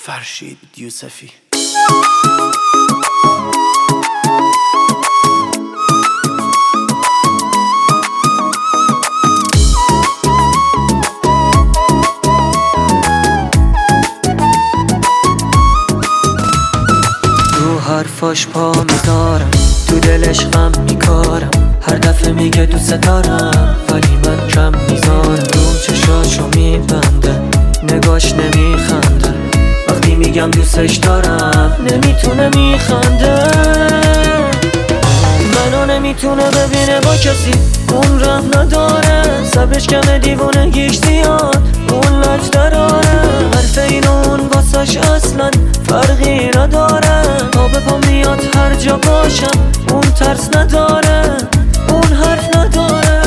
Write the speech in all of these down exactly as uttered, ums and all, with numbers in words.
فرشید یوسفی. رو حرفاش پا میذارم، تو دلش غم میکارم، هر دفعه میگه دوست دارم ولی من کم میذارم. رو چشاشو میبنده، نگاش نمیخنده، وقتی میگم دوستش دارم نمیتونه میخنده. منو نمیتونه ببینه با کسی، اون رحم نداره، صبرش کمه دیوونگیش زیاد، اون لج داره، حرف این و اون واسش اصلا فرقی نداره. تا به پا میاد هر جا باشم، اون ترس نداره، اون حرف نداره.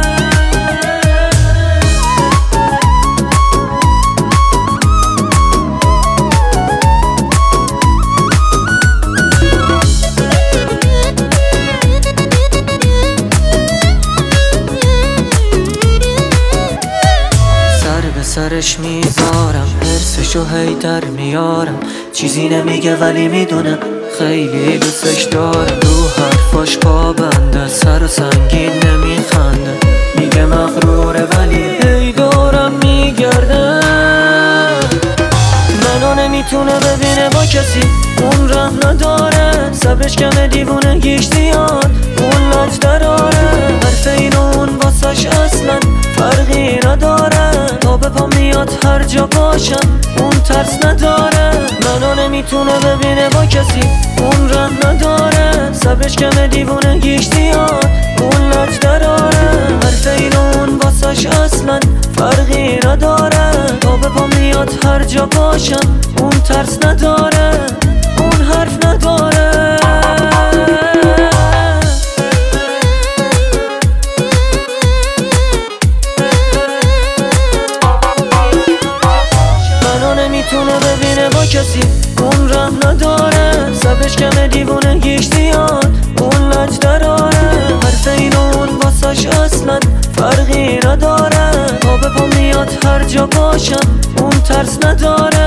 سرش میذارم، حرسشو هی در میارم، چیزی نمیگه ولی میدونم خیلی دوستش دارم. رو حرفاش پابنده، سر و سنگین نمیخنده، میگه مغروره ولی هی دورم میگرده. منو نمیتونه ببینه با کسی، اون رحم نداره، صبرش کمه دیوونگیش زیاد، اون لج داره، حرف این و اون واسش اصلا فرقی نداره. تا به پا میاد هر جا باشم، اون ترس نداره. منو نمیتونه ببینه با کسی، اون رحم نداره، صبرش کمه دیوونگیش زیاد، اون لج داره، حرف این و اون واسش اصلا فرقی نداره. تا به پا میاد هر جا باشم، اون ترس نداره، اون حرف نداره. نمیتونه ببینه با کسی، اون رحم نداره، صبرش کمه دیوونگیش زیاد، اون لج داره، حرف این و اون واسش اصلا فرقی نداره. تا به پا میاد هر جا باشم، اون ترس نداره.